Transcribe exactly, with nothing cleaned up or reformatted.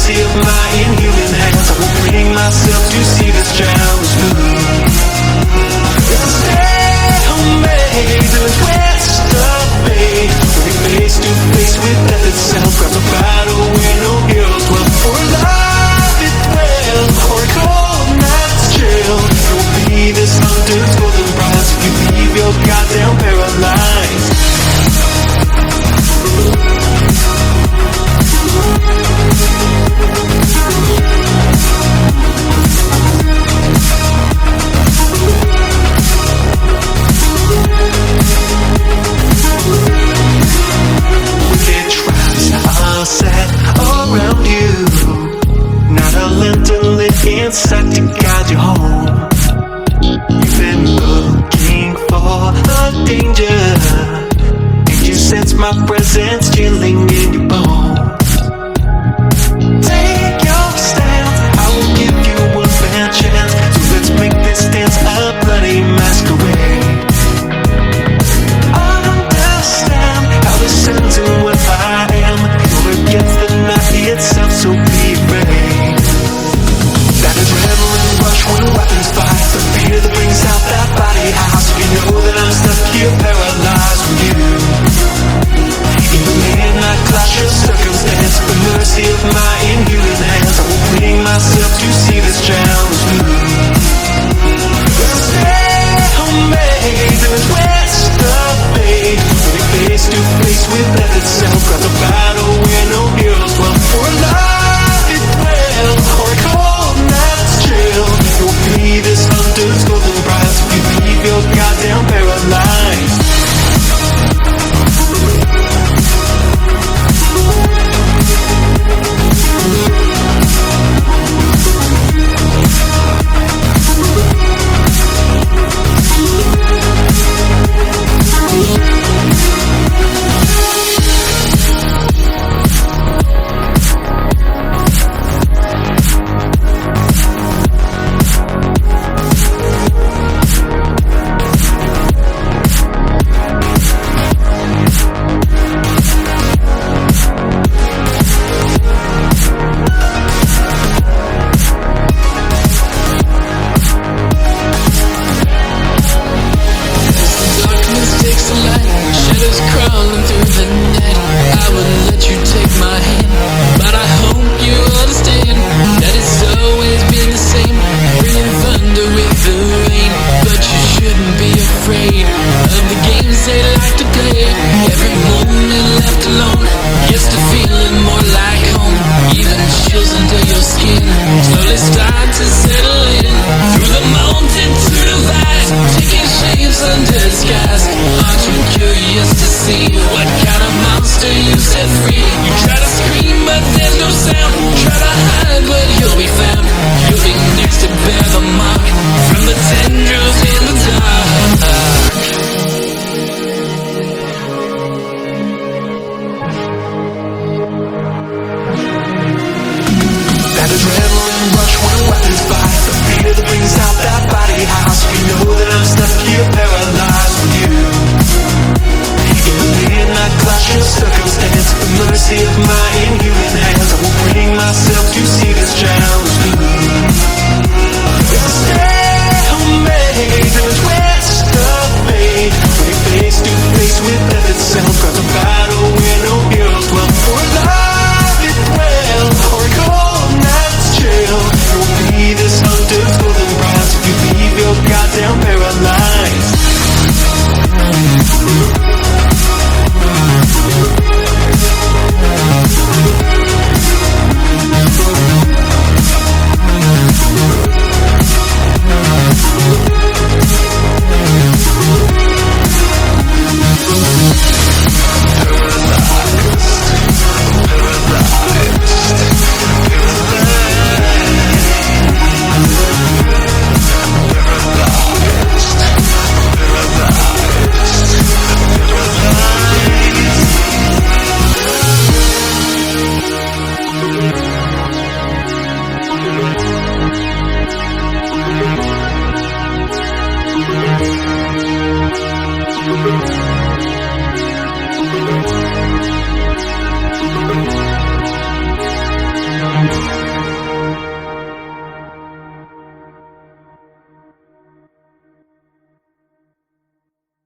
mercy of my inhuman hands, I will bring myself to see this challenge through. It's a stalemate to the west of me, we're face to face with death itself. Grab a battle where no heroes dwell, for love it dwell, or a cold night's chill. It will be this hunter's golden prize if you leave your goddamn paralyzed. Wicked traps are set around you, not a lantern lit inside to guide you home. You've been looking for the danger, and you sense my presence chilling in your bones. Take your stance, I will give you one fair chance, so let's make this dance a bloody masquerade. Understand how this sounds and what I am, you're against the night itself, so be brave. That adrenaline rush when weapons fly, the fear that brings out that body high, so you know that I'm stuck here paralyzed with you. In the midnight clash of circumstance, the mercy of my inhuman hands, I will bring myself to see this challenge through. It's a stalemate to the west of me, we're face to face with death itself. Grab the battle where no heroes dwell, for love it dwell, or a cold night's chill. You'll be this hunter's golden prize if you leave your goddamn paralyzed. Slowly start to settle in, through the multitude of eyes, taking shapes under disguise. Aren't you curious to see what kind of monster you set free? You try to